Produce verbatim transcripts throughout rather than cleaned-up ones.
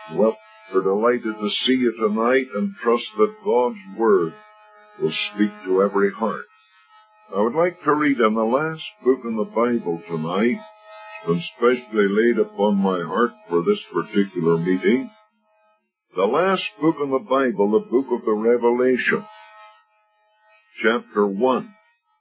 Well, we're delighted to see you tonight and trust that God's Word will speak to every heart. I would like to read in the last book in the Bible tonight, and specially laid upon my heart for this particular meeting, the last book in the Bible, the book of the Revelation, chapter one.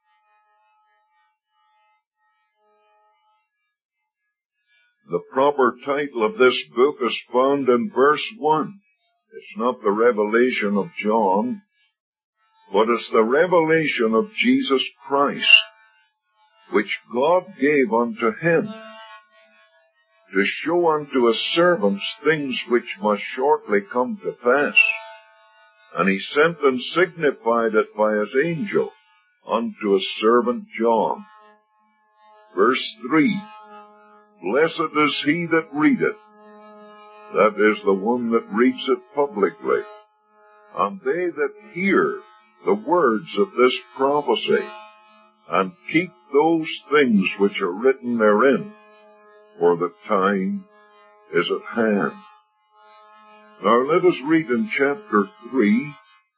The proper title of this book is found in verse one. It's not the Revelation of John, but it's the revelation of Jesus Christ, which God gave unto him, to show unto his servants things which must shortly come to pass. And he sent and signified it by his angel unto his servant John. Verse three. Blessed is he that readeth, that is, the one that reads it publicly, and they that hear the words of this prophecy, and keep those things which are written therein, for the time is at hand. Now let us read in chapter three,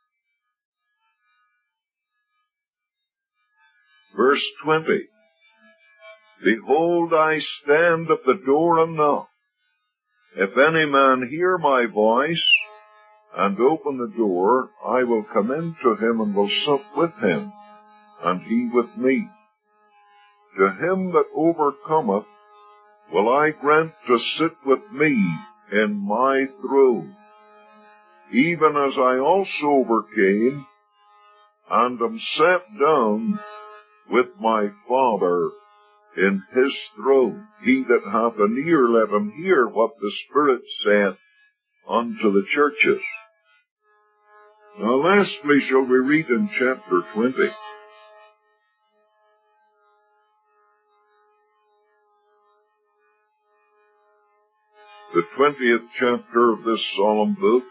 verse twenty. Behold, I stand at the door and knock. If any man hear my voice, and open the door, I will come in to him, and will sup with him, and he with me. To him that overcometh will I grant to sit with me in my throne, even as I also overcame, and am sat down with my Father in his throne. He that hath an ear, let him hear what the Spirit saith unto the churches. Now lastly shall we read in chapter twenty. The twentieth chapter of this solemn book,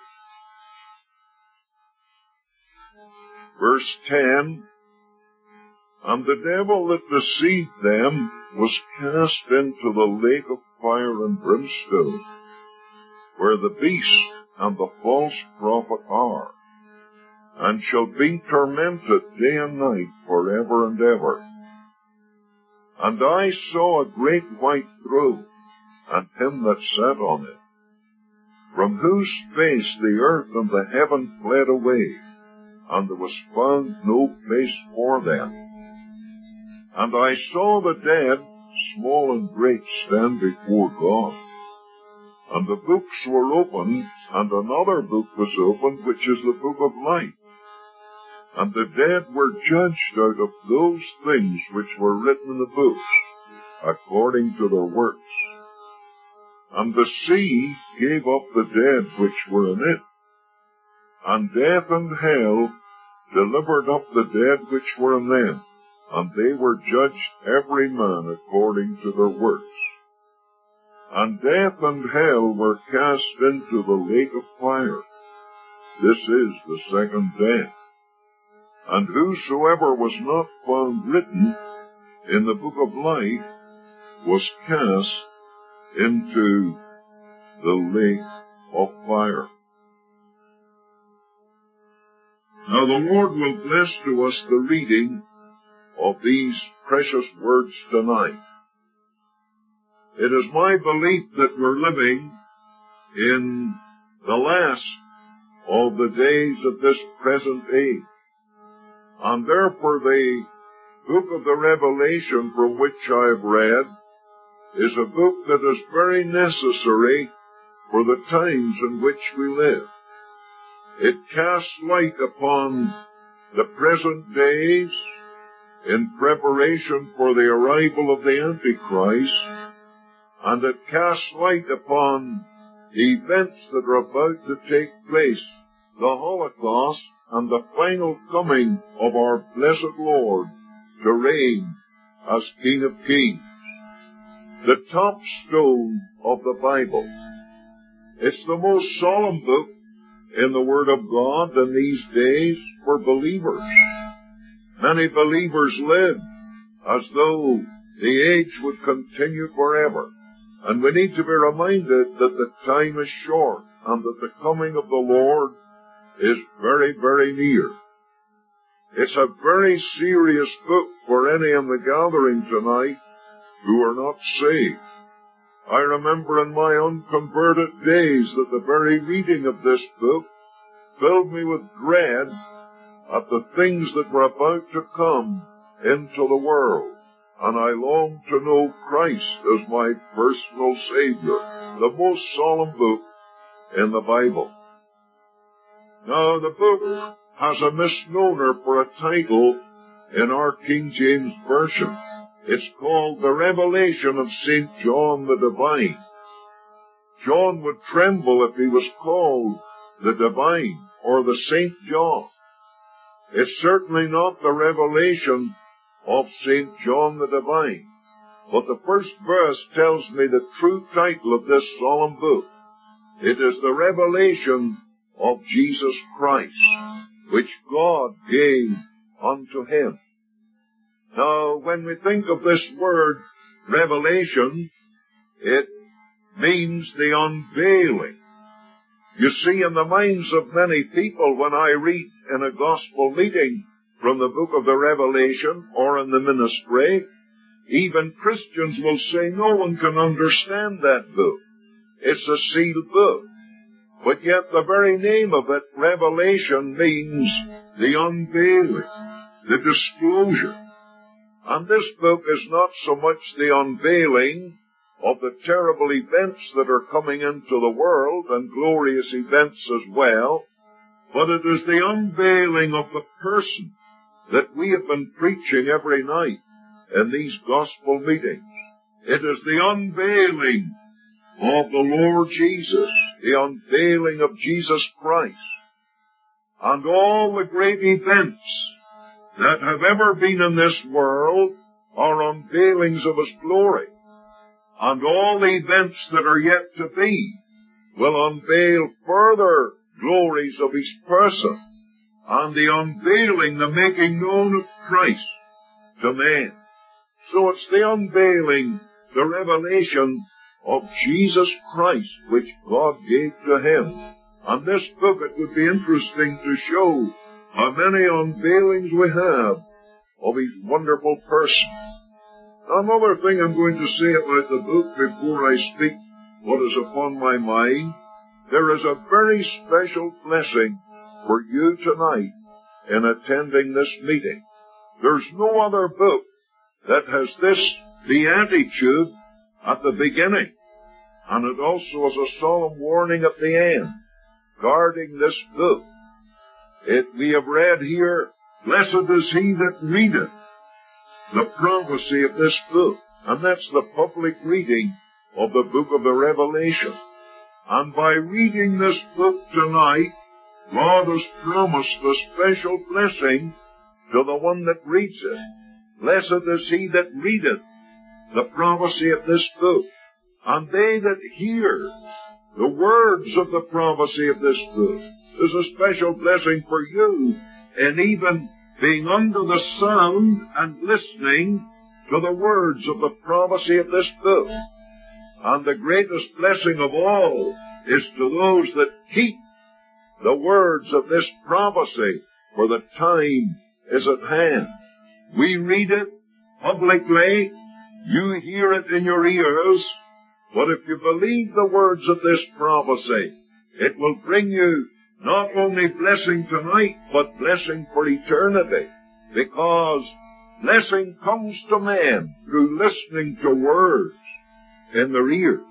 verse ten. And the devil that deceived them was cast into the lake of fire and brimstone, where the beast and the false prophet are, and shall be tormented day and night for ever and ever. And I saw a great white throne, and him that sat on it, from whose face the earth and the heaven fled away, and there was found no place for them. And I saw the dead, small and great, stand before God. And the books were opened, and another book was opened, which is the book of life. And the dead were judged out of those things which were written in the books, according to their works. And the sea gave up the dead which were in it, and death and hell delivered up the dead which were in them. And they were judged every man according to their works. And death and hell were cast into the lake of fire. This is the second death. And whosoever was not found written in the book of life was cast into the lake of fire. Now the Lord will bless to us the reading of these precious words tonight. It is my belief that we're living in the last of the days of this present age, and therefore the book of the Revelation from which I've read is a book that is very necessary for the times in which we live. It casts light upon the present days in preparation for the arrival of the Antichrist, and it casts light upon the events that are about to take place, the Holocaust, and the final coming of our blessed Lord to reign as King of Kings. The top stone of the Bible. It's the most solemn book in the Word of God in these days for believers. Many believers live as though the age would continue forever. And we need to be reminded that the time is short and that the coming of the Lord is very, very near. It's a very serious book for any in the gathering tonight who are not saved. I remember in my unconverted days that the very reading of this book filled me with dread at the things that were about to come into the world, and I longed to know Christ as my personal Savior, the most solemn book in the Bible. Now, the book has a misnomer for a title in our King James Version. It's called The Revelation of Saint John the Divine. John would tremble if he was called the Divine or the Saint John. It's certainly not the revelation of Saint John the Divine, but the first verse tells me the true title of this solemn book. It is the revelation of Jesus Christ, which God gave unto him. Now, when we think of this word revelation, it means the unveiling. You see, in the minds of many people, when I read in a gospel meeting from the book of the Revelation or in the ministry, even Christians will say no one can understand that book. It's a sealed book. But yet the very name of it, Revelation, means the unveiling, the disclosure. And this book is not so much the unveiling of the terrible events that are coming into the world, and glorious events as well, but it is the unveiling of the person that we have been preaching every night in these gospel meetings. It is the unveiling of the Lord Jesus, the unveiling of Jesus Christ. And all the great events that have ever been in this world are unveilings of His glory. And all the events that are yet to be will unveil further glories of His person, and the unveiling, the making known of Christ to man. So it's the unveiling, the revelation of Jesus Christ, which God gave to Him. And this book, it would be interesting to show how many unveilings we have of His wonderful person. Another thing I'm going to say about the book before I speak what is upon my mind, there is a very special blessing for you tonight in attending this meeting. There's no other book that has this beatitude at the beginning, and it also has a solemn warning at the end, guarding this book. It, we have read here, blessed is he that readeth the prophecy of this book. And that's the public reading of the book of the Revelation. And by reading this book tonight, God has promised a special blessing to the one that reads it. Blessed is he that readeth the prophecy of this book, and they that hear the words of the prophecy of this book. There's a special blessing for you in even being under the sound and listening to the words of the prophecy of this book. And the greatest blessing of all is to those that keep the words of this prophecy, for the time is at hand. We read it publicly, you hear it in your ears, but if you believe the words of this prophecy, it will bring you not only blessing tonight, but blessing for eternity, because blessing comes to man through listening to words in their ears.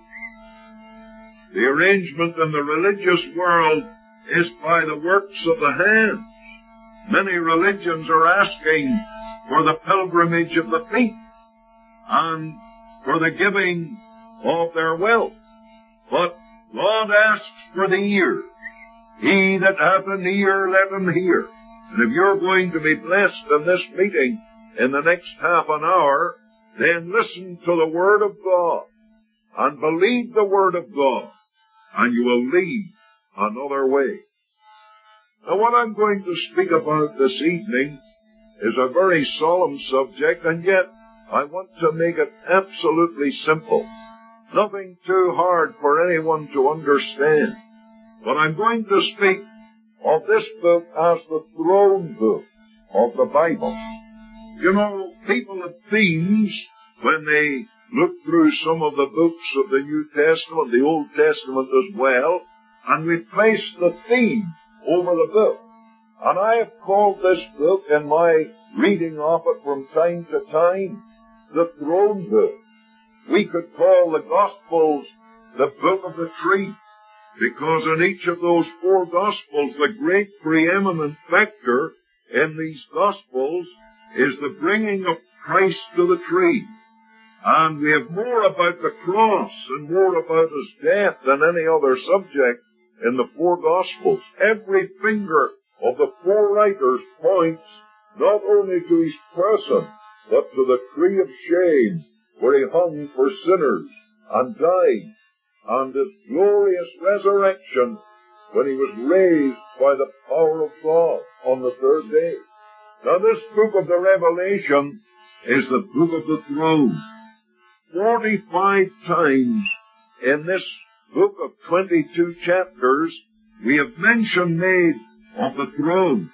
The arrangement in the religious world is by the works of the hands. Many religions are asking for the pilgrimage of the feet and for the giving of their wealth. But God asks for the ears. He that hath an ear, let him hear. And if you're going to be blessed in this meeting in the next half an hour, then listen to the Word of God and believe the Word of God, and you will lead another way. Now, what I'm going to speak about this evening is a very solemn subject, and yet I want to make it absolutely simple. Nothing too hard for anyone to understand. But I'm going to speak of this book as the throne book of the Bible. You know, people have themes when they look through some of the books of the New Testament, the Old Testament as well, and we place the theme over the book. And I have called this book, in my reading of it from time to time, the throne book. We could call the Gospels the book of the tree, because in each of those four Gospels, the great preeminent factor in these Gospels is the bringing of Christ to the tree. And we have more about the cross and more about His death than any other subject in the four Gospels. Every finger of the four writers points not only to His person, but to the tree of shame, where He hung for sinners and died, and His glorious resurrection when He was raised by the power of God on the third day. Now this book of the Revelation is the book of the throne. Forty-five times in this book of twenty-two chapters we have mention made of the throne.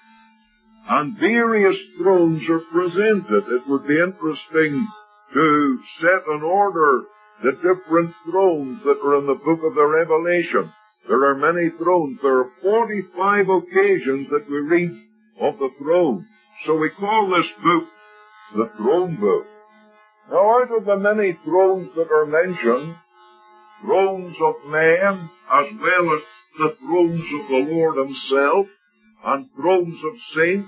And various thrones are presented. It would be interesting to set in order the different thrones that are in the book of the Revelation. There are many thrones. There are forty-five occasions that we read of the throne. So we call this book the throne book. Now, out of the many thrones that are mentioned, thrones of man, as well as the thrones of the Lord Himself, and thrones of saints,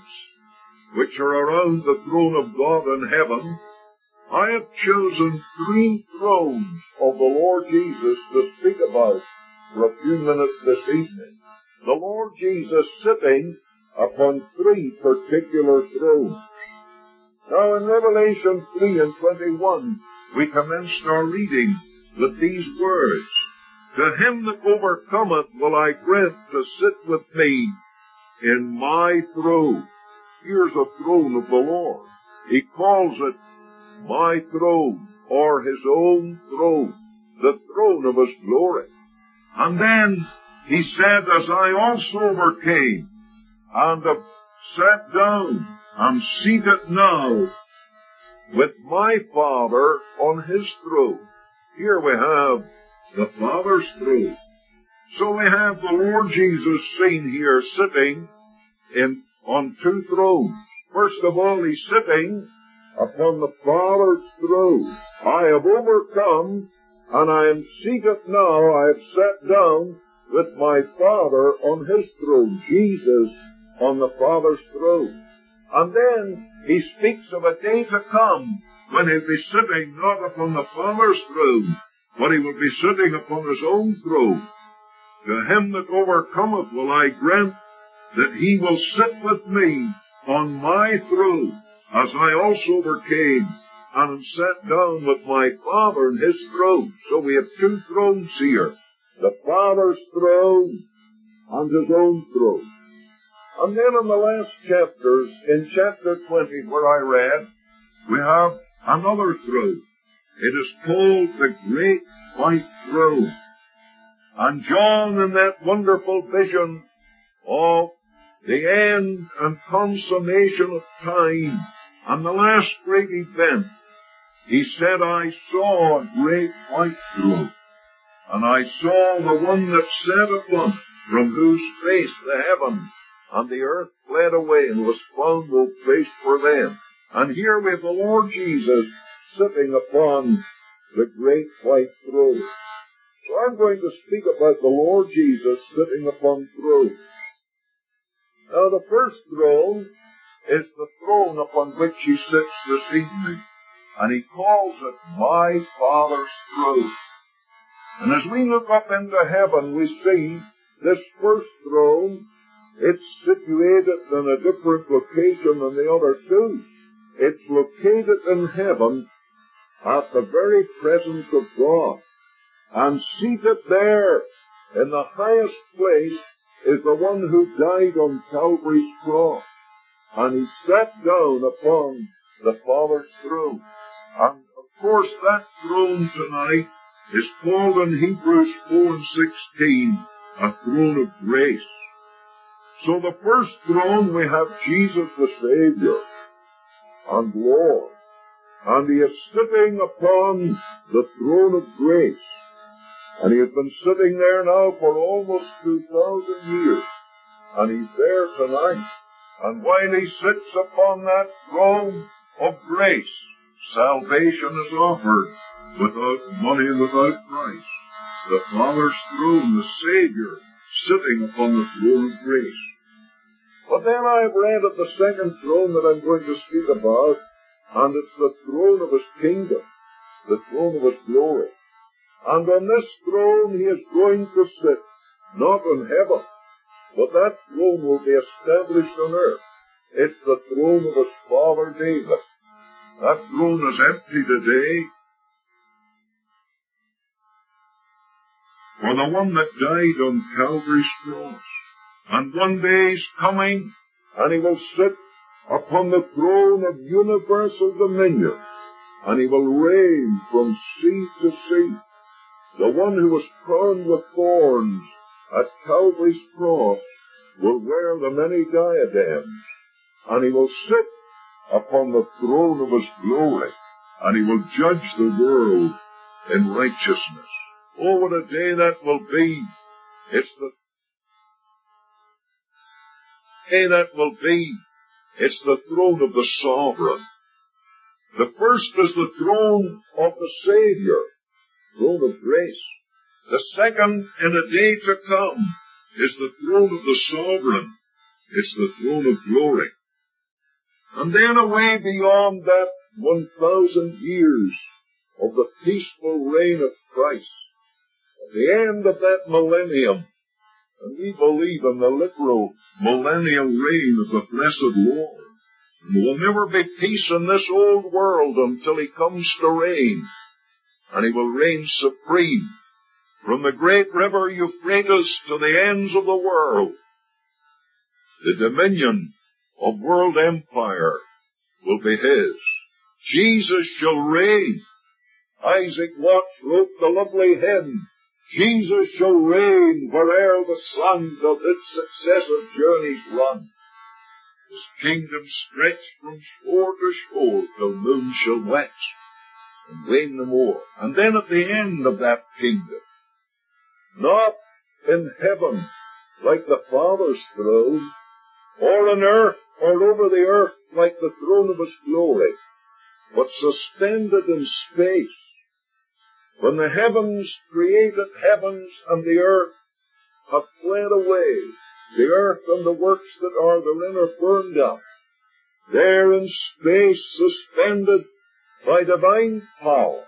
which are around the throne of God in heaven, I have chosen three thrones of the Lord Jesus to speak about for a few minutes this evening. The Lord Jesus sitting upon three particular thrones. Now in Revelation three and twenty-one, we commenced our reading with these words, "To him that overcometh will I grant to sit with me in my throne." Here's a throne of the Lord. He calls it my throne, or His own throne, the throne of His glory. And then He said, "As I also overcame, and have sat down and seated now with my Father on His throne." Here we have the Father's throne. So we have the Lord Jesus seen here sitting in on two thrones. First of all, He's sitting upon the Father's throne. I have overcome, and I am seated now, I have sat down with my Father on His throne. Jesus on the Father's throne. And then He speaks of a day to come when He'll be sitting not upon the Father's throne, but He will be sitting upon His own throne. "To him that overcometh will I grant that he will sit with me on my throne, as I also overcame, and am sat down with my Father in His throne." So we have two thrones here, the Father's throne and His own throne. And then in the last chapters, in chapter twenty, where I read, we have another throne. It is called the Great White Throne. And John, in that wonderful vision of the end and consummation of time and the last great event, he said, "I saw a great white throne, and I saw the one that sat upon it, from whose face the heaven and the earth fled away, and was found no place for them." And here we have the Lord Jesus sitting upon the great white throne. So I'm going to speak about the Lord Jesus sitting upon thrones. Now the first throne is the throne upon which He sits this evening, and He calls it my Father's throne. And as we look up into heaven, we see this first throne. It's situated in a different location than the other two. It's located in heaven at the very presence of God. And seated there in the highest place is the one who died on Calvary's cross. And He sat down upon the Father's throne. And of course that throne tonight is called in Hebrews four and sixteen a throne of grace. So the first throne we have Jesus the Savior and Lord, and He is sitting upon the throne of grace. And He has been sitting there now for almost two thousand years. And He's there tonight. And while He sits upon that throne of grace, salvation is offered without money and without price. The Father's throne, the Savior, sitting upon the throne of grace. But then I've read of the second throne that I'm going to speak about, and it's the throne of His kingdom, the throne of His glory. And on this throne He is going to sit, not in heaven, but that throne will be established on earth. It's the throne of His father David. That throne is empty today. For the one that died on Calvary's cross. And one day He's coming, and He will sit upon the throne of universal dominion, and He will reign from sea to sea. The one who was crowned with thorns at Calvary's cross will wear the many diadems, and He will sit upon the throne of His glory, and He will judge the world in righteousness. Oh, what a day that will be. It's the day that will be. It's the throne of the sovereign. The first is the throne of the Savior, throne of grace. The second, in a day to come, is the throne of the sovereign. It's the throne of glory. And then away beyond that one thousand years of the peaceful reign of Christ, at the end of that millennium, and we believe in the literal millennial reign of the blessed Lord. And there will never be peace in this old world until He comes to reign. And He will reign supreme from the great river Euphrates to the ends of the world. The dominion of world empire will be His. Jesus shall reign. Isaac Watts wrote the lovely hymn, Jesus shall reign where'er the sun doth its successive journeys run. His kingdom stretched from shore to shore till noon shall wax and wane no more. And then at the end of that kingdom, not in heaven like the Father's throne, or on earth or over the earth like the throne of His glory, but suspended in space. When the heavens, created heavens and the earth, have fled away, the earth and the works that are therein are burned up. There in space, suspended by divine power,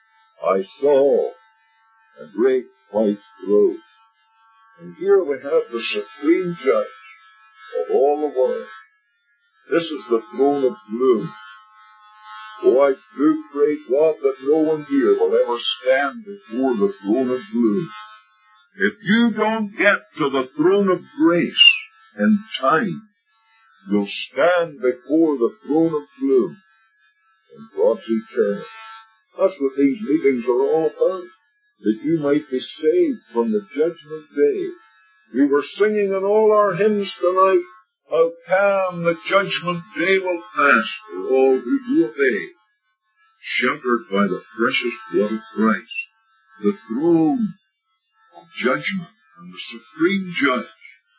I saw a great white throne. And here we have the supreme judge of all the world. This is the throne of gloom. Oh, I do pray God that no one here will ever stand before the throne of gloom. If you don't get to the throne of grace in time, you'll stand before the throne of gloom in God's eternity. That's what these meetings are all about, that you might be saved from the judgment day. We were singing in all our hymns tonight, how calm the judgment day will pass for all who do obey, sheltered by the precious blood of Christ, the throne of judgment and the supreme judge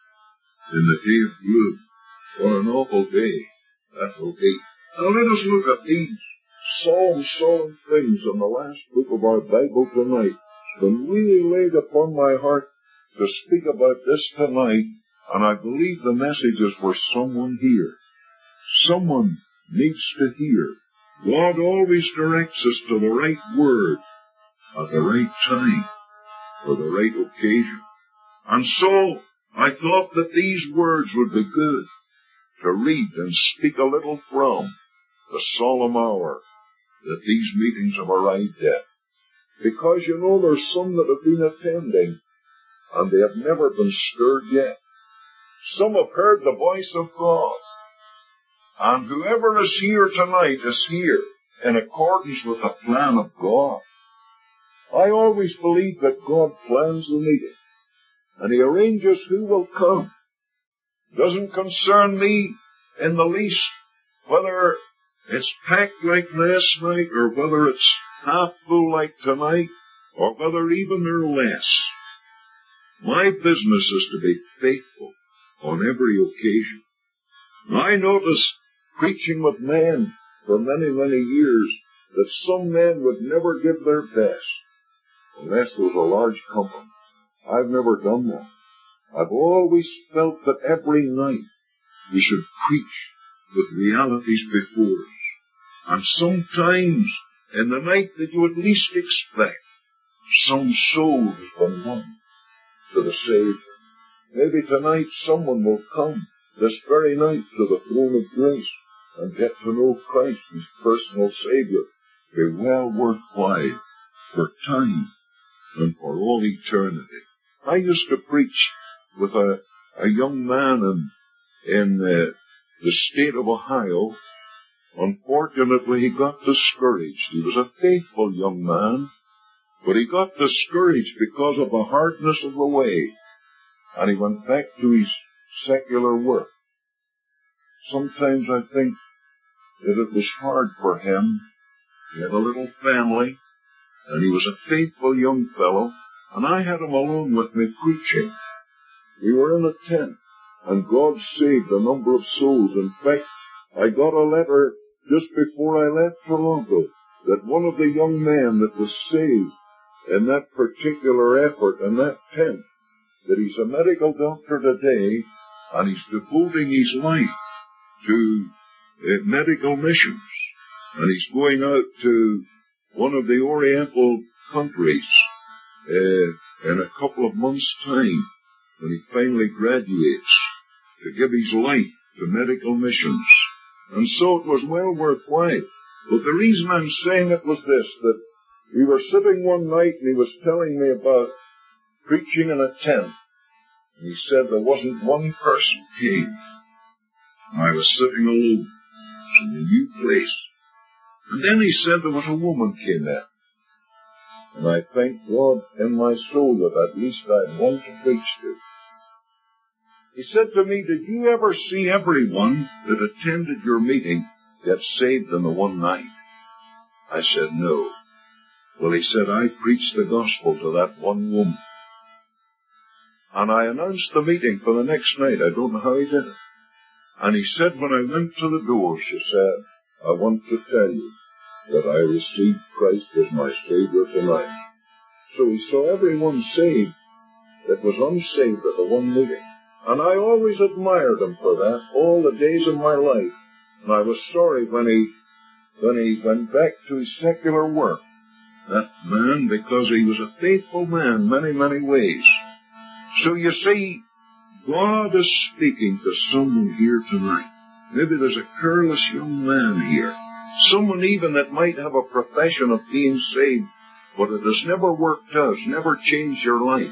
in the day of gloom. What an awful day that will be. Now let us look at these solemn, solemn things in the last book of our Bible tonight. It's been really laid upon my heart to speak about this tonight, and I believe the message is for someone here. Someone needs to hear. God always directs us to the right word at the right time for the right occasion. And so I thought that these words would be good to read and speak a little from the solemn hour that these meetings have arrived at. Because, you know, there's some that have been attending and they have never been stirred yet. Some have heard the voice of God. And whoever is here tonight is here in accordance with the plan of God. I always believe that God plans the meeting. and He arranges who will come. Doesn't concern me in the least whether it's packed like last night, or whether it's half full like tonight, or whether even they're less. My business is to be faithful on every occasion. I notice, preaching with men for many, many years, that some men would never give their best unless there was a large company. I've never done that. I've always felt that every night we should preach with realities before us. And sometimes, in the night that you would least expect, some soul has been won to the Savior. Maybe tonight someone will come this very night to the throne of grace and get to know Christ as personal Savior. Be well worthwhile for time and for all eternity. I used to preach with a, a young man in, in uh, the state of Ohio. Unfortunately, he got discouraged. He was a faithful young man, but he got discouraged because of the hardness of the way, and he went back to his secular work. Sometimes I think that it was hard for him. He had a little family, and he was a faithful young fellow, and I had him alone with me preaching. We were in a tent, and God saved a number of souls. In fact, I got a letter just before I left Toronto that one of the young men that was saved in that particular effort in that tent, that he's a medical doctor today, and he's devoting his life to uh, medical missions. And he's going out to one of the Oriental countries uh, in a couple of months' time, when he finally graduates, to give his life to medical missions. And so it was well worthwhile. But the reason I'm saying it was this, that we were sitting one night and he was telling me about preaching in a tent. And he said there wasn't one person came. I was sitting alone. It was in a new place. And then he said there was a woman came in. And I thank God in my soul that at least I had one to preach to. He said to me, did you ever see everyone that attended your meeting get saved in the one night? I said, no. Well, he said, I preached the gospel to that one woman. And I announced the meeting for the next night. I don't know how he did it. And he said, when I went to the door, she said, I want to tell you that I received Christ as my Savior tonight. So he saw everyone saved that was unsaved at the one meeting. And I always admired him for that all the days of my life. And I was sorry when he, when he went back to his secular work, that man, because he was a faithful man many, many ways. So you see, God is speaking to someone here tonight. Maybe there's a careless young man here. Someone even that might have a profession of being saved, but it has never worked out, never changed your life.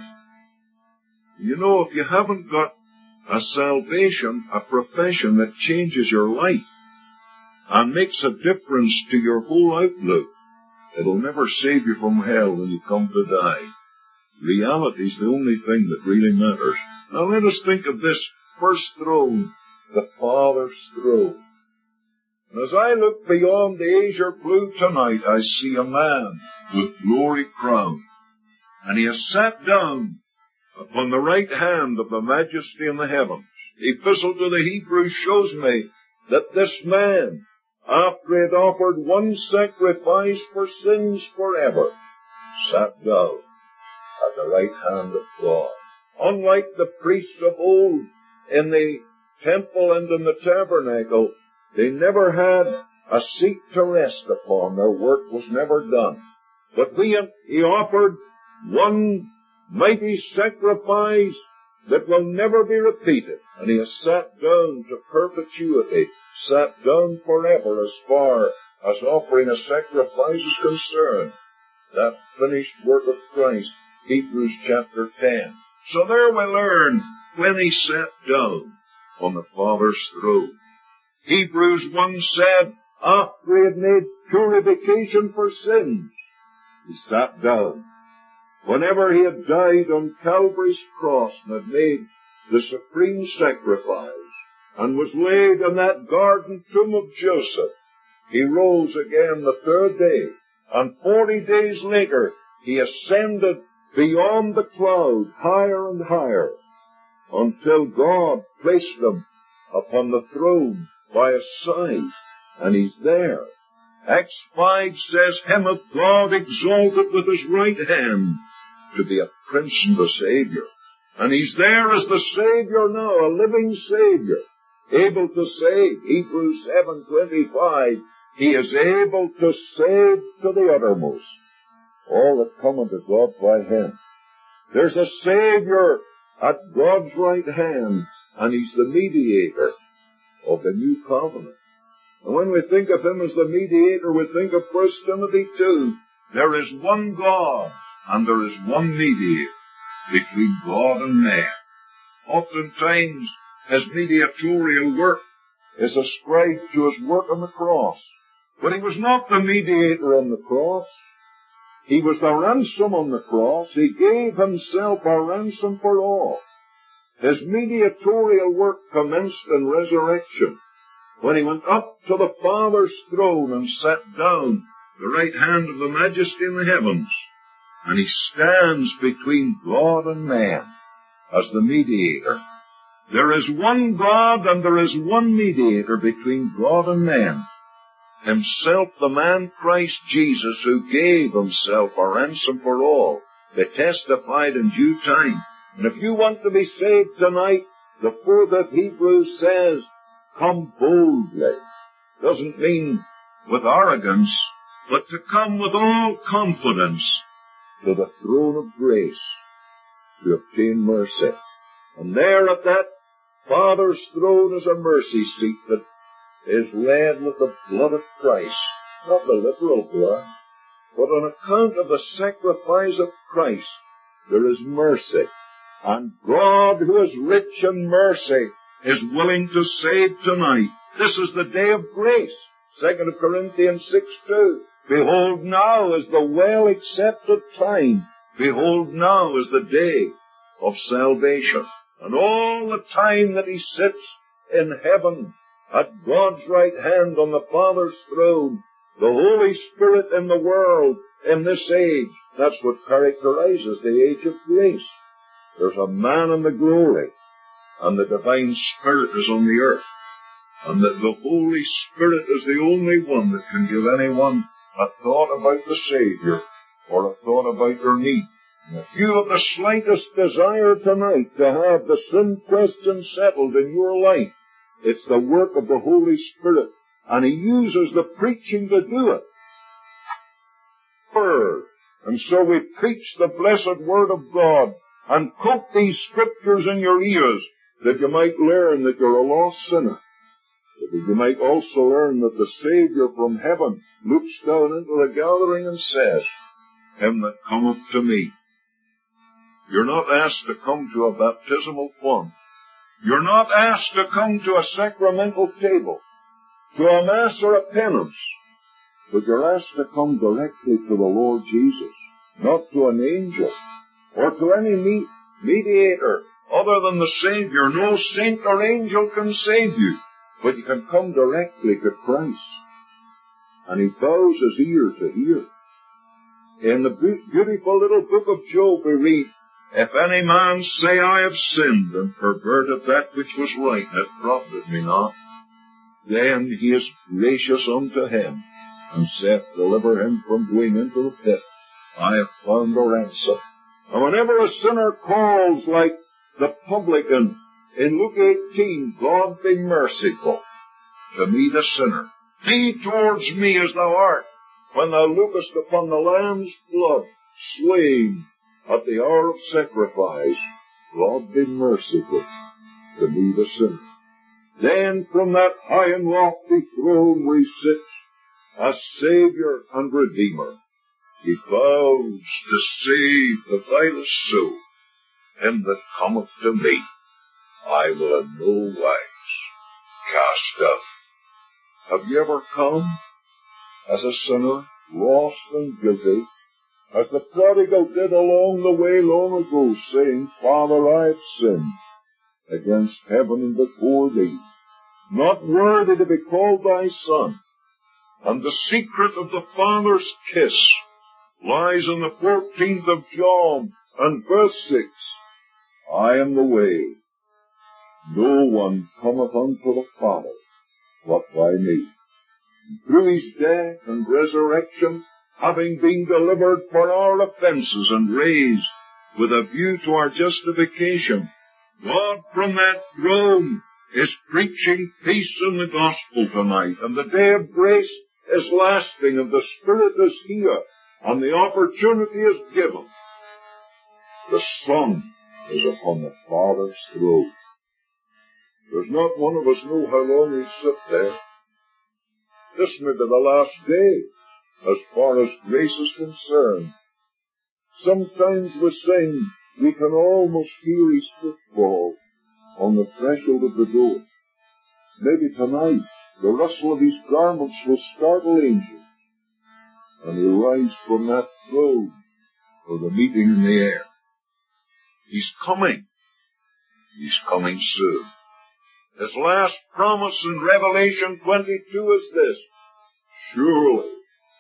You know, if you haven't got a salvation, a profession that changes your life and makes a difference to your whole outlook, it'll never save you from hell when you come to die. Reality's the only thing that really matters. Now let us think of this first throne, the Father's throne. And as I look beyond the azure blue tonight, I see a man with glory crowned. And he has sat down upon the right hand of the majesty in the heavens. The epistle to the Hebrews shows me that this man, after he had offered one sacrifice for sins forever, sat down at the right hand of God. Unlike the priests of old in the temple and in the tabernacle, they never had a seat to rest upon. Their work was never done. But we, he offered one mighty sacrifice that will never be repeated. And he has sat down to perpetuity, sat down forever as far as offering a sacrifice is concerned. That finished work of Christ, Hebrews chapter ten. So there we learn when he sat down on the Father's throne. Hebrews one said, after he had made purification for sins, he sat down whenever he had died on Calvary's cross and had made the supreme sacrifice and was laid in that garden tomb of Joseph, he rose again the third day, and forty days later he ascended beyond the cloud, higher and higher, until God placed him upon the throne by his side, and he's there. Acts five says, him hath God exalted with his right hand to be a Prince and a Savior. And he's there as the Savior now, a living Savior, able to save. Hebrews seven twenty-five, he is able to save to the uttermost all that come unto God by him. There's a Savior at God's right hand, and he's the mediator of the new covenant. And when we think of him as the mediator, we think of First Timothy two. There is one God, and there is one mediator between God and man. Oftentimes, his mediatorial work is ascribed to his work on the cross. But he was not the mediator on the cross. He was the ransom on the cross. He gave himself a ransom for all. His mediatorial work commenced in resurrection, when he went up to the Father's throne and sat down the right hand of the Majesty in the heavens. And he stands between God and man as the mediator. There is one God and there is one mediator between God and man. Himself, the man Christ Jesus, who gave himself a ransom for all. They testified in due time. And if you want to be saved tonight, the fourth of Hebrews says, come boldly. Doesn't mean with arrogance, but to come with all confidence to the throne of grace to obtain mercy. And there at that Father's throne is a mercy seat that is red with the blood of Christ. Not the literal blood, but on account of the sacrifice of Christ, there is mercy. And God, who is rich in mercy, is willing to save tonight. This is the day of grace. Second Corinthians six two. Behold, now is the well-accepted time. Behold, now is the day of salvation. And all the time that he sits in heaven at God's right hand on the Father's throne, the Holy Spirit in the world in this age, that's what characterizes the age of grace. There's a man in the glory, and the divine Spirit is on the earth. And that the Holy Spirit is the only one that can give anyone a thought about the Savior or a thought about their need. And if you have the slightest desire tonight to have the sin question settled in your life, it's the work of the Holy Spirit, and he uses the preaching to do it. Word. And so we preach the blessed Word of God and quote these scriptures in your ears, that you might learn that you're a lost sinner. That you might also learn that the Savior from heaven looks down into the gathering and says, him that cometh to me. You're not asked to come to a baptismal font. You're not asked to come to a sacramental table, to a mass or a penance. But you're asked to come directly to the Lord Jesus, not to an angel or to any me- mediator other than the Savior. No saint or angel can save you, but you can come directly to Christ. And he bows his ear to hear. In the beautiful little book of Job we read, if any man say, I have sinned, and perverted that which was right, and it profited me not, then he is gracious unto him, and saith, deliver him from going into the pit. I have found a ransom. And whenever a sinner calls like the publican in Luke eighteen, God be merciful to me the sinner. Be towards me as thou art, when thou lookest upon the Lamb's blood slain at the hour of sacrifice. God be merciful to me the sinner. Then from that high and lofty throne where he sits as Savior and Redeemer, he vows to save the vilest soul. Him that cometh to me, I will in no wise cast out. Have you ever come as a sinner, lost and guilty, as the prodigal did along the way long ago, saying, Father, I have sinned against heaven and before thee, not worthy to be called thy son. And the secret of the Father's kiss lies in the fourteenth of John and verse six. I am the way. No one cometh unto the Father but by me. And through his death and resurrection, having been delivered for our offenses and raised with a view to our justification, God from that throne is preaching peace in the gospel tonight, and the day of grace is lasting, and the Spirit is here, and the opportunity is given. The Son is upon the Father's throne. There's not one of us know how long he'll sit there. This may be the last day, as far as grace is concerned. Sometimes we sing, we can almost hear his footfall on the threshold of the door. Maybe tonight, the rustle of his garments will startle angels, and he'll rise from that throne for the meeting in the air. He's coming. He's coming soon. His last promise in Revelation twenty-two is this: surely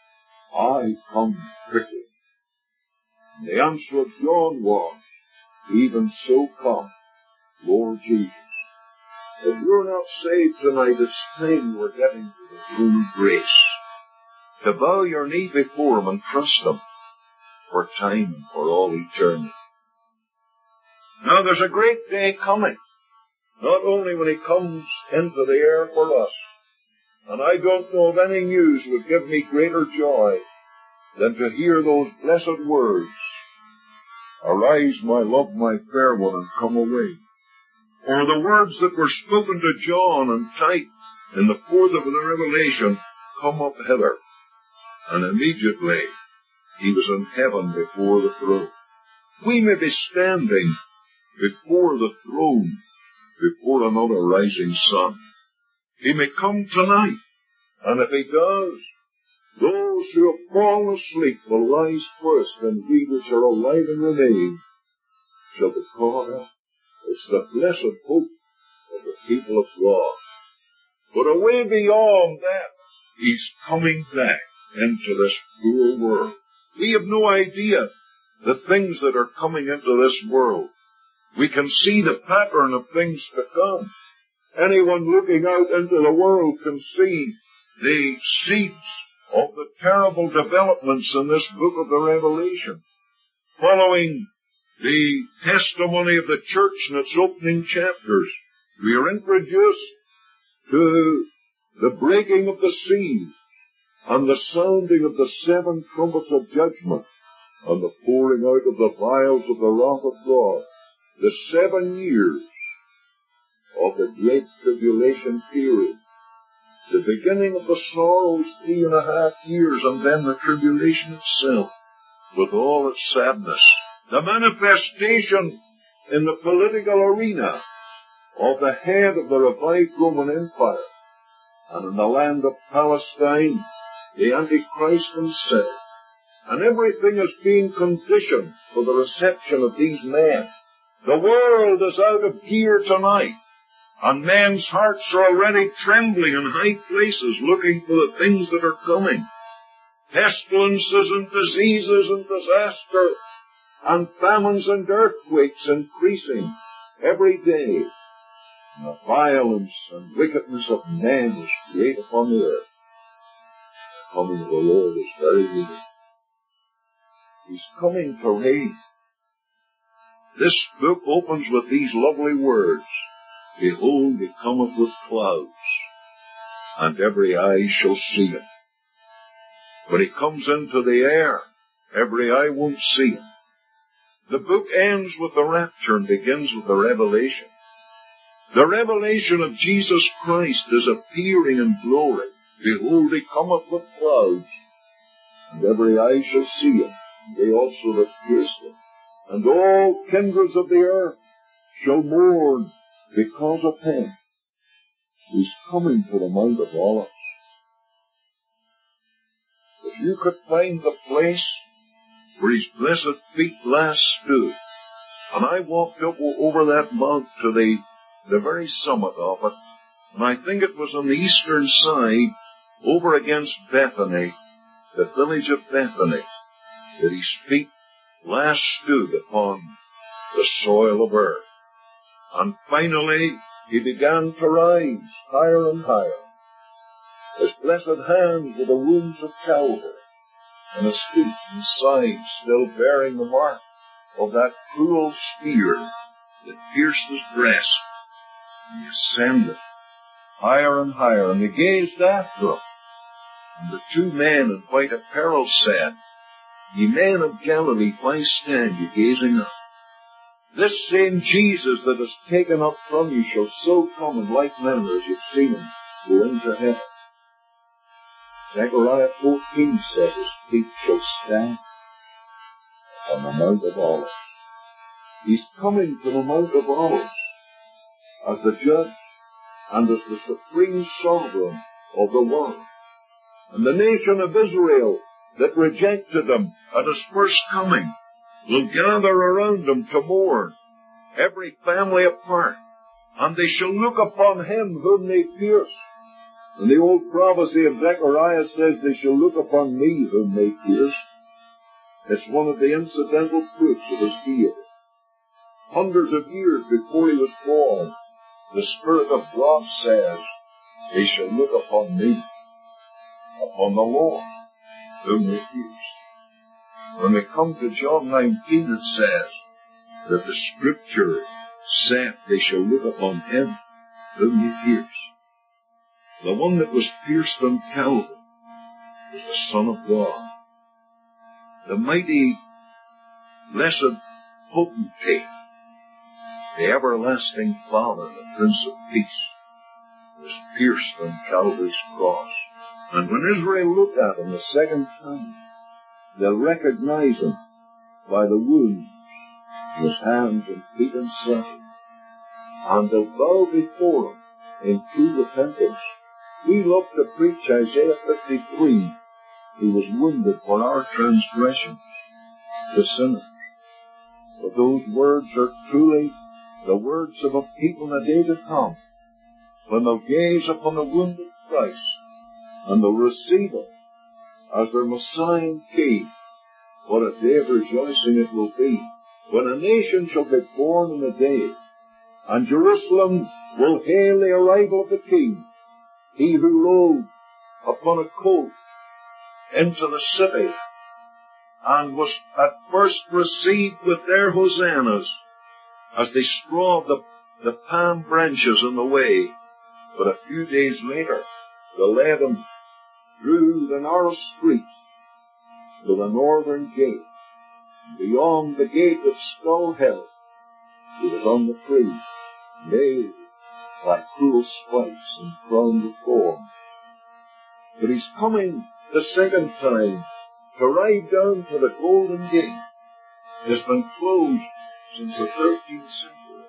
I come quickly. And the answer of John was, even so come, Lord Jesus. If you're not saved tonight, it's time we're getting to the throne of grace, to bow your knee before him and trust him for time and for all eternity. Now there's a great day coming, not only when he comes into the air for us, and I don't know of any news would give me greater joy than to hear those blessed words, arise, my love, my fair one, and come away. Or the words that were spoken to John and typed in the fourth of the Revelation, come up hither. And immediately he was in heaven before the throne. We may be standing before the throne, before another rising sun. He may come tonight, and if he does, those who have fallen asleep will rise first, and we which are alive and remain shall be caught up. It's the blessed hope of the people of God. But away beyond that, he's coming back into this cruel world. We have no idea the things that are coming into this world. We can see the pattern of things to come. Anyone looking out into the world can see the seeds of the terrible developments in this book of the Revelation. Following the testimony of the church in its opening chapters, we are introduced to the breaking of the seal and the sounding of the seven trumpets of judgment and the pouring out of the vials of the wrath of God. The seven years of the great tribulation period. The beginning of the sorrows, three and a half years, and then the tribulation itself, with all its sadness. The manifestation in the political arena of the head of the revived Roman Empire, and in the land of Palestine, the Antichrist himself. And everything is being conditioned for the reception of these men. The world is out of gear tonight, and men's hearts are already trembling in high places, looking for the things that are coming. Pestilences and diseases and disaster, and famines and earthquakes increasing every day. And the violence and wickedness of men is great upon the earth. The coming of the Lord is very near. He's coming to reign. This book opens with these lovely words, behold, he cometh with clouds, and every eye shall see him. When he comes into the air, every eye won't see him. The book ends with the rapture and begins with the revelation. The revelation of Jesus Christ is appearing in glory. Behold, he cometh with clouds, and every eye shall see him, and they also that pierced him. And all kindreds of the earth shall mourn because of him. He's coming to the Mount of Olives. If you could find the place where his blessed feet last stood. And I walked up over that mount to the, the very summit of it, and I think it was on the eastern side, over against Bethany, the village of Bethany, that his feet last stood upon the soil of earth. And finally, he began to rise higher and higher. His blessed hands were the wounds of Calvary, and his feet and sides still bearing the mark of that cruel spear that pierced his breast. And he ascended higher and higher, and they gazed after him. And the two men in white apparel said, Ye men of Galilee, why stand ye gazing up? This same Jesus that is taken up from you shall so come in like manner as you've seen him go into heaven. Zechariah fourteen says his feet shall stand on the Mount of Olives. He's coming to the Mount of Olives as the judge and as the supreme sovereign of the world. And the nation of Israel that rejected him at his first coming will gather around him to mourn, every family apart, and they shall look upon him whom they pierced. And the old prophecy of Zechariah says, They shall look upon me whom they pierced. It's one of the incidental fruits of his deity. Hundreds of years before he was born, the Spirit of God says, They shall look upon me, upon the Lord whom they pierced. When we come to John nineteen, it says that the Scripture said, They shall look upon him whom they pierced. The one that was pierced on Calvary was the Son of God, the mighty, blessed potentate, the everlasting Father, the Prince of Peace, was pierced on Calvary's cross. And when Israel look at him the second time, they'll recognize him by the wounds in his hands and feet and side. And they'll bow before him in true repentance. We love to preach Isaiah fifty-three. He was wounded for our transgressions, the sinners. But those words are truly the words of a people in a day to come, when they'll gaze upon the wounded Christ, and they'll receive him as their Messiah and King. What a day of rejoicing it will be, when a nation shall be born in a day, and Jerusalem will hail the arrival of the King, he who rode upon a colt into the city, and was at first received with their hosannas as they strawed the, the palm branches in the way. But a few days later, they led him through the narrow streets to the northern gate. Beyond the gate of Skull Hill, he was on the tree, nailed by cruel spikes and crowned with thorns. But he's coming the second time to ride down to the Golden Gate. It's been closed since the thirteenth century.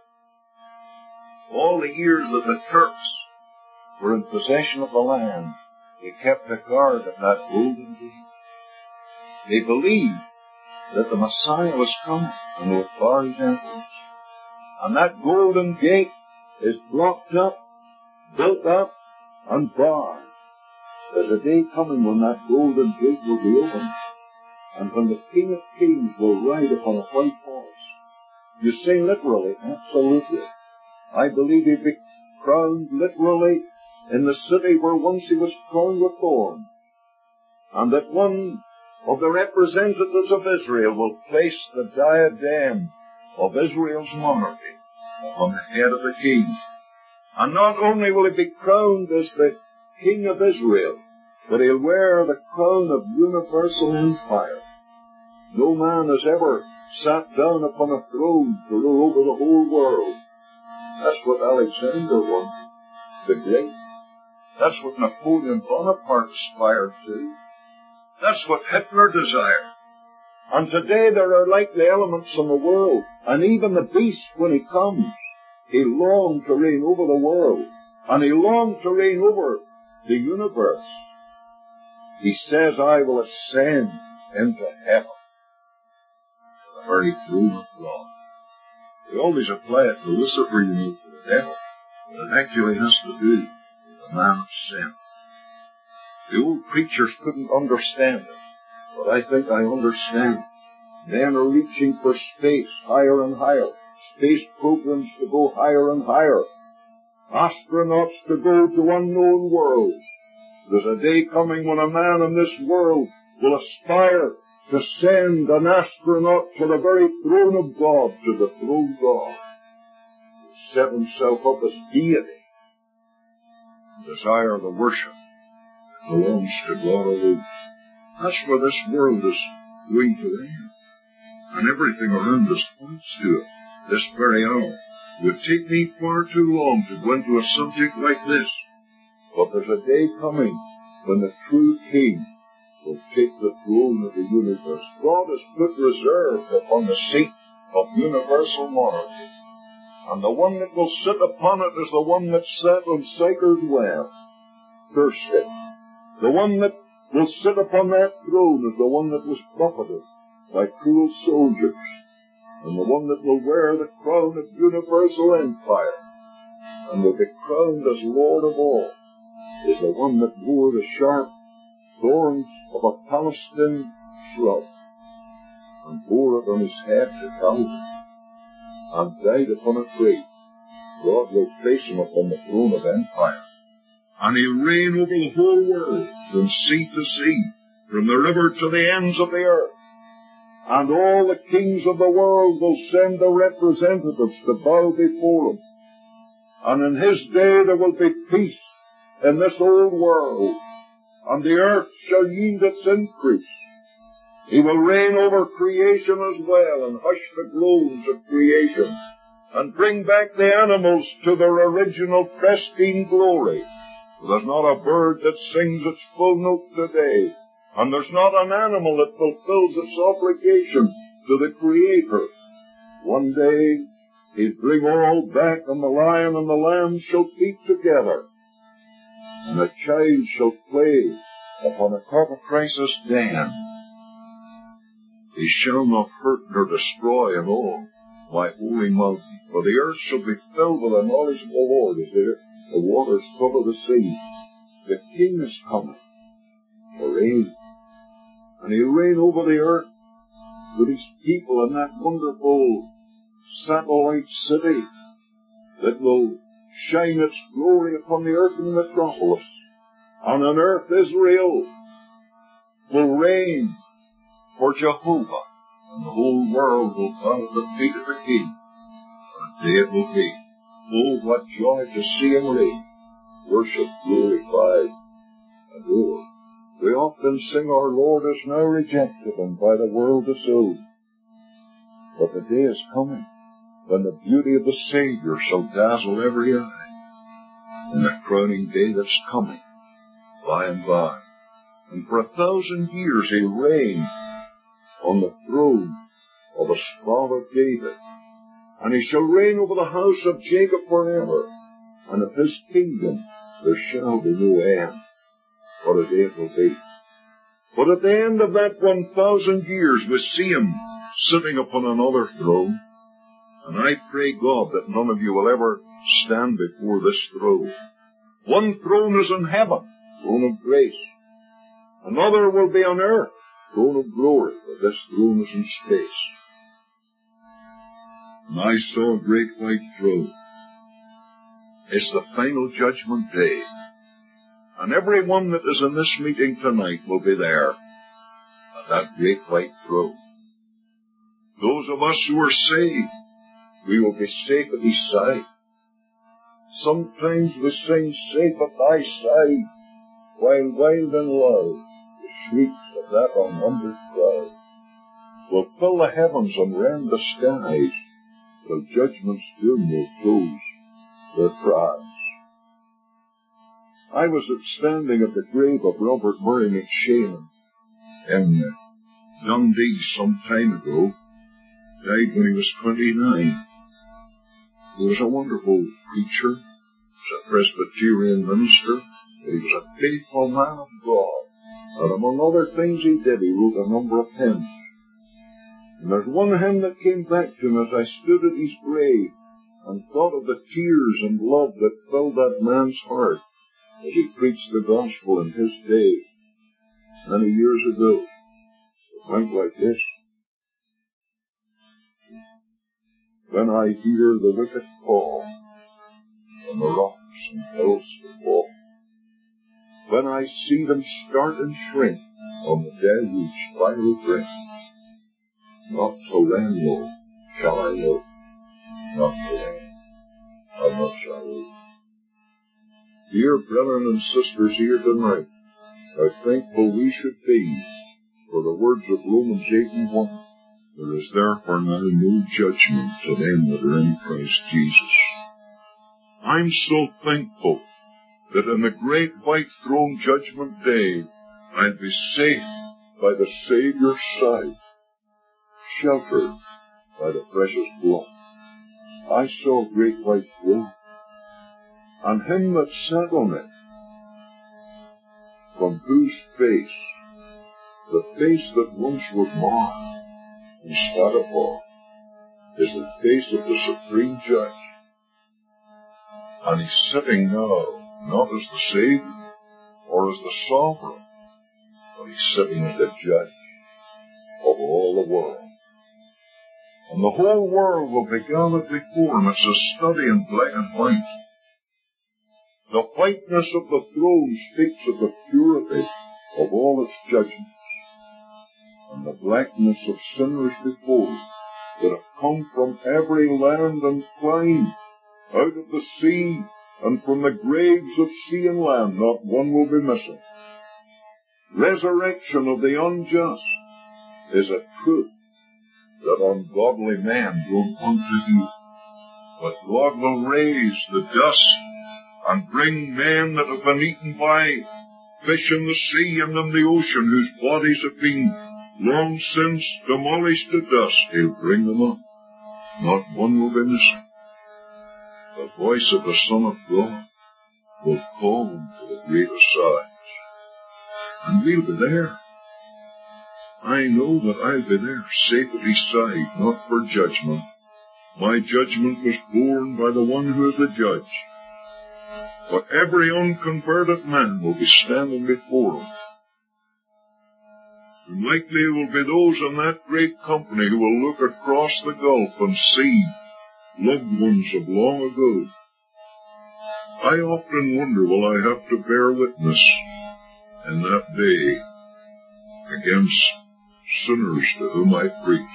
All the years that the Turks were in possession of the land, they kept a guard at that Golden Gate. They believed that the Messiah was coming and would bar his entrance. And that Golden Gate is blocked up, built up, and barred. There's a day coming when that Golden Gate will be opened, and when the King of Kings will ride upon a white horse. You say literally? Absolutely. I believe he'll be crowned literally in the city where once he was crowned with thorns, and that one of the representatives of Israel will place the diadem of Israel's monarchy on the head of the king. And not only will he be crowned as the King of Israel, but he'll wear the crown of universal empire. No man has ever sat down upon a throne to rule over the whole world. That's what Alexander wanted, the Great. That's what Napoleon Bonaparte aspired to. That's what Hitler desired. And today there are like the elements in the world, and even the beast, when he comes, he longed to reign over the world, and he longed to reign over the universe. He says, I will ascend into heaven. the very throne of God. We always apply it to Lucifer, you know, to the devil, but it actually has to do with the man of sin. The old preachers couldn't understand it, but I think I understand. Men are reaching for space higher and higher, space programs to go higher and higher, astronauts to go to unknown worlds. There's a day coming when a man in this world will aspire to send an astronaut to the very throne of God, to the throne God. He'll set himself up as deity and desire the worship that belongs to God alone. That's where this world is going to end. And everything around us points to it this very hour. It would take me far too long to go into a subject like this. But there's a day coming when the true King will take the throne of the universe. God has put reserve upon the seat of universal monarchy. And the one that will sit upon it is the one that sat on Sychar's well, thirsty. The one that will sit upon that throne is the one that was buffeted by cruel soldiers. And the one that will wear the crown of universal empire and will be crowned as Lord of all is the one that wore the sharp thorns of a Palestine shrub and bore it on his head to Calvary and died upon a tree. God will place him upon the throne of empire, and he'll reign over the whole world from sea to sea, from the river to the ends of the earth. And all the kings of the world will send their representatives to bow before him. And in his day there will be peace in this old world, and the earth shall yield its increase. He will reign over creation as well, and hush the groans of creation, and bring back the animals to their original pristine glory. There's not a bird that sings its full note today, and there's not an animal that fulfills its obligation to the Creator. One day, he'll bring all back, and the lion and the lamb shall feed together, and a child shall play upon a cockatrice's den. He shall not hurt nor destroy in all my holy mountain, for the earth shall be filled with the knowledge of the Lord as the waters cover the sea. The King is coming to reign, and he'll reign over the earth with his people in that wonderful satellite city that will shine its glory upon the earthly metropolis. And on earth Israel will reign for Jehovah, and the whole world will bow at the feet of the King. What a day it will be. Oh, what joy to see him reign, worshipped, glorified, adored. We often sing, our Lord is now rejected and by the world disowned. But the day is coming when the beauty of the Savior shall dazzle every eye, in the crowning day that's coming by and by. And for a thousand years he'll reign on the throne of his father David. And he shall reign over the house of Jacob forever, and of his kingdom there shall be no end. What a day it will be. But at the end of that one thousand years we see him sitting upon another throne. And I pray God that none of you will ever stand before this throne. One throne is in heaven, throne of grace. Another will be on earth, throne of glory, but this throne is in space. And I saw a great white throne. It's the final judgment day. And everyone that is in this meeting tonight will be there at that great white throne. Those of us who are saved, we will be safe at his side. Sometimes we sing, safe at thy side, while wild and loud the shrieks of that unnumbered crowd will fill the heavens and rend the skies, till judgment's doom will close their cries. I was standing at the grave of Robert Murray McShane in Dundee some time ago. Died when he was twenty-nine. He was a wonderful preacher. He was a Presbyterian minister. He was a faithful man of God. And among other things he did, he wrote a number of hymns. And there's one hymn that came back to me as I stood at his grave and thought of the tears and love that filled that man's heart as he preached the gospel in his day many years ago. It went like this. When I hear the wicked fall, on the rocks and hills to fall, when I see them start and shrink on the deluge fiery brink, not till then, Lord, shall I live, not till then, how much I live. Dear brethren and sisters here tonight, how thankful we should be for the words of Romans eight and one. There is therefore now no judgment to them that are in Christ Jesus. I'm so thankful that in the great white throne judgment day, I'd be safe by the Saviour's side, sheltered by the precious blood. I saw a great white throne, and him that sat on it, from whose face, the face that once was marred and spat upon, is the face of the Supreme Judge. And he's sitting now, not as the Savior or as the Sovereign, but he's sitting as the Judge of all the world. And the whole world will be gathered before him. It's a study in black and white. The whiteness of the throne speaks of the purity of all its judgments, and the blackness of sinners before it that have come from every land and clime, out of the sea, and from the graves of sea and land, not one will be missing. Resurrection of the unjust is a truth that ungodly men don't want to hear. But God will raise the dust and bring men that have been eaten by fish in the sea and in the ocean, whose bodies have been long since demolished to dust. He'll bring them up. Not one will be missing. The voice of the Son of God will call them to the great assize. And we'll be there. I know that I'll be there, safe at his side, not for judgment. My judgment was borne by the one who is the judge. But every unconverted man will be standing before him. And likely will be those in that great company who will look across the gulf and see loved ones of long ago. I often wonder, will I have to bear witness in that day against sinners to whom I preach?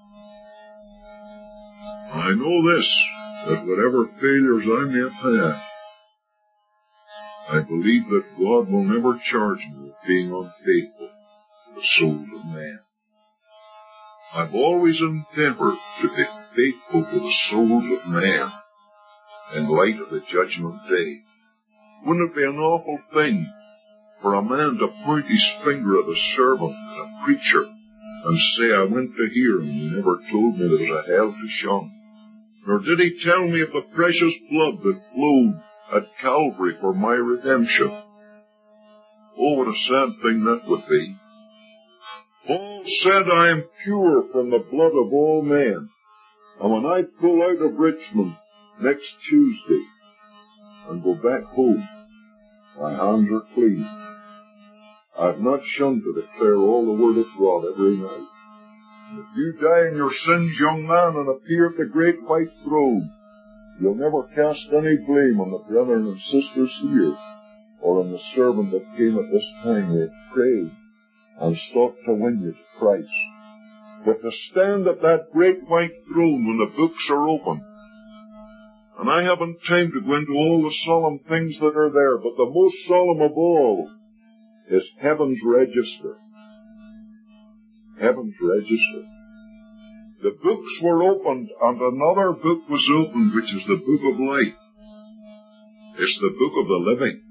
I know this, that whatever failures I may have had, I believe that God will never charge me with being unfaithful to the souls of man. I've always endeavored to be faithful to the souls of man in light of the judgment day. Wouldn't it be an awful thing for a man to point his finger at a servant, at a preacher, and say, I went to hear him, and he never told me there was a hell to shun? Nor did he tell me of the precious blood that flowed at Calvary for my redemption. Oh, what a sad thing that would be. Paul said, I am pure from the blood of all men. And when I pull out of Richmond next Tuesday and go back home, my hands are clean. I have not shunned to declare all the word of God every night. And if you die in your sins, young man, and appear at the great white throne, you'll never cast any blame on the brethren and sisters here, or on the servant that came at this time with prayed and sought to win you to Christ. But to stand at that great white throne when the books are open, and I haven't time to go into all the solemn things that are there, but the most solemn of all is heaven's register. Heaven's register. The books were opened, and another book was opened, which is the book of life. It's the book of the living.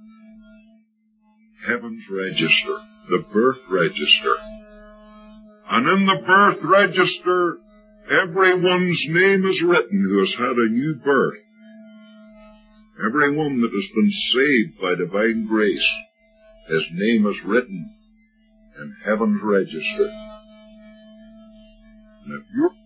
Heaven's register, the birth register. And in the birth register, everyone's name is written who has had a new birth. Everyone that has been saved by divine grace, his name is written in heaven's register. And if you're